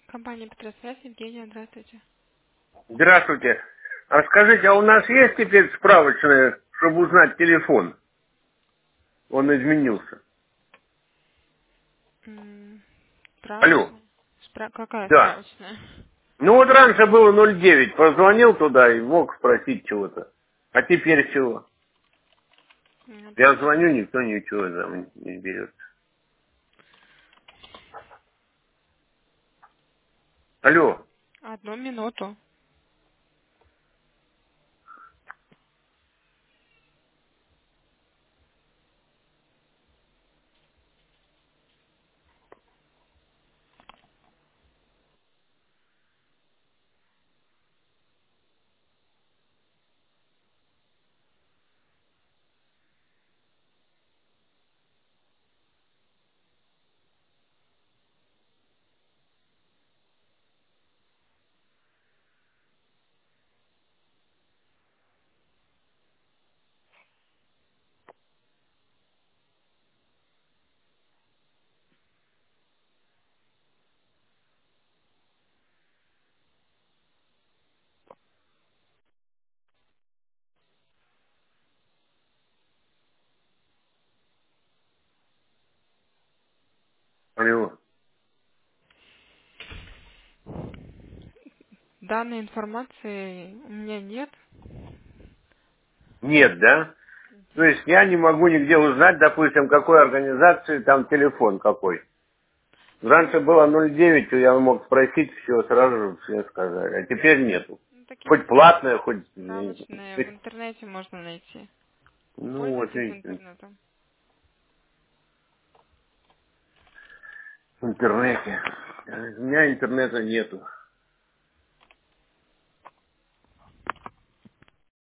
Компания Петросвязь, Евгения, здравствуйте. Здравствуйте. А скажите, а у нас есть теперь справочная, чтобы узнать телефон? Он изменился. Алло. Справочная? Какая Да. справочная? Ну вот раньше было 09. Позвонил туда и мог спросить чего-то. А теперь чего? Я звоню, никто ничего там не берет. Алло. Одну минуту. Алло. Данной информации у меня нет. Нет, да? То есть я не могу нигде узнать, допустим, какой организации там телефон какой. Раньше было 09, то я мог спросить, все, сразу же все сказали. А теперь нету. Такие Хоть платное, хоть... справочные в интернете можно найти. Ну, вот Пользуйтесь видите, интернетом. в интернете. У меня интернета нету.